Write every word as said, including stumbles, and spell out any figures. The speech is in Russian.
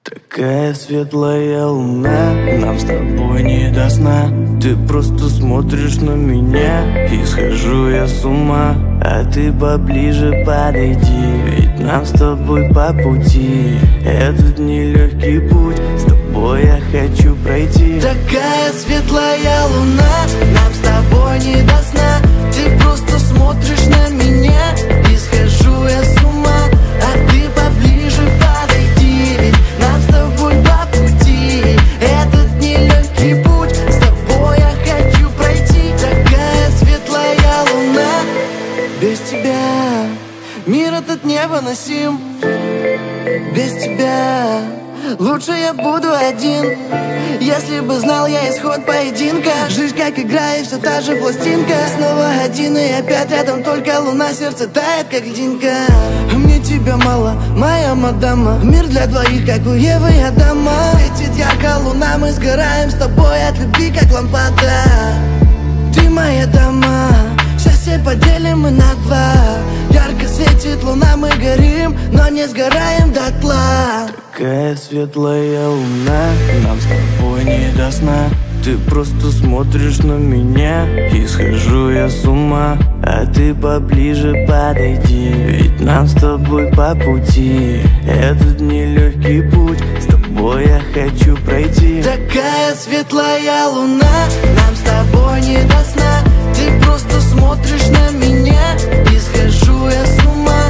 Такая светлая луна, нам с тобой не до сна. Ты просто смотришь на меня, и схожу я с ума. А ты поближе подойди, ведь нам с тобой по пути. Этот нелегкий путь, с тобой я хочу пройти. Такая светлая луна, нам с тобой не до сна. Ты просто смотришь на меня, и схожу я с ума. А ты поближе подойди, ведь нам с тобой по пути. Этот нелегкий путь, с тобой я хочу пройти. Такая светлая луна, без тебя мир этот невыносим. Без тебя лучше я буду один. Если бы знал я исход поединка. Жизнь как игра и все та же пластинка. Снова один и опять рядом только луна. Сердце тает как льдинка. Мне тебя мало, моя мадама. Мир для двоих, как у Евы и Адама. Светит ярко луна, мы сгораем с тобой от любви, как лампада. Ты моя дама, счастье поделим мы на два. Ярко светит луна, мы горим, но не сгораем дотла. Такая светлая луна, нам с тобой не до сна. Ты просто смотришь на меня, и схожу я с ума. А ты поближе подойди, ведь нам с тобой по пути. Этот нелегкий путь, с тобой я хочу пройти. Такая светлая луна, нам с тобой не до сна. Ты просто смотришь на меня, и схожу я с ума.